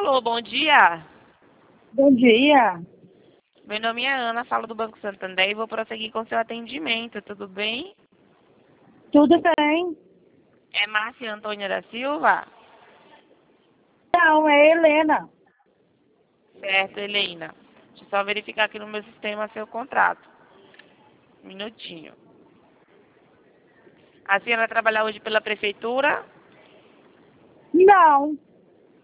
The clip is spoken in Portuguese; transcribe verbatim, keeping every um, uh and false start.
Alô, bom dia. Bom dia. Meu nome é Ana, falo do Banco Santander e vou prosseguir com seu atendimento, tudo bem? Tudo bem? É Márcia Antônia da Silva? Não, é Helena. Certo, Helena. Deixa eu só verificar aqui no meu sistema seu contrato. Um minutinho. A senhora trabalha hoje pela prefeitura? Não.